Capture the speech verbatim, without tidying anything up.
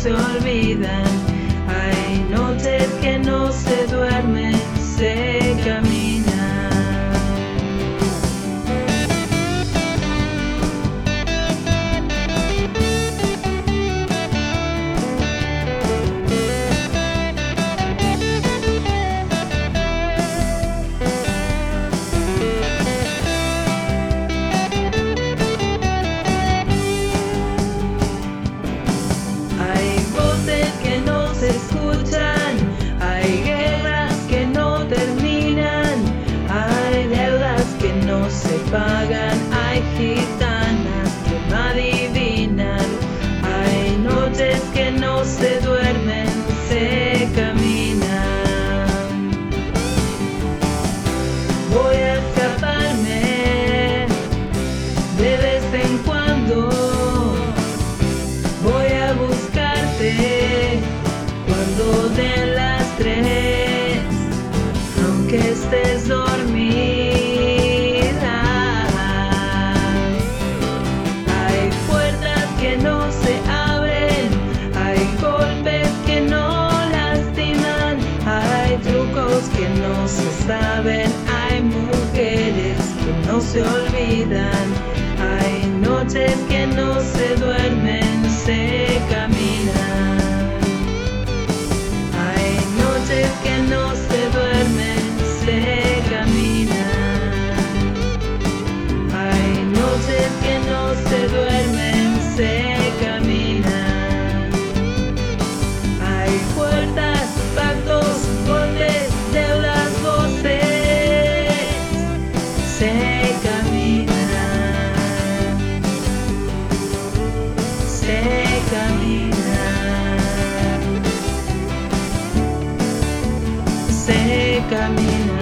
se olvidan. Hay noches que no se duermen, se caminan. Escuchan, hay guerras que no terminan, hay deudas que no se pagan, hay gitanas que no adivinan, hay noches que no se duermen, se caminan. Voy a escaparme de vez en cuando, voy a buscarte cuando den las tres, aunque estés dormida. Hay puertas que no se abren, hay golpes que no lastiman, hay trucos que no se saben, hay mujeres que no se olvidan, hay noches que no se duermen, se caminan. Que no se duermen, se caminan. Hay noches que no se duermen, se caminan. Hay puertas, pactos, golpes, deudas, voces, se caminan, se caminan. Se camina.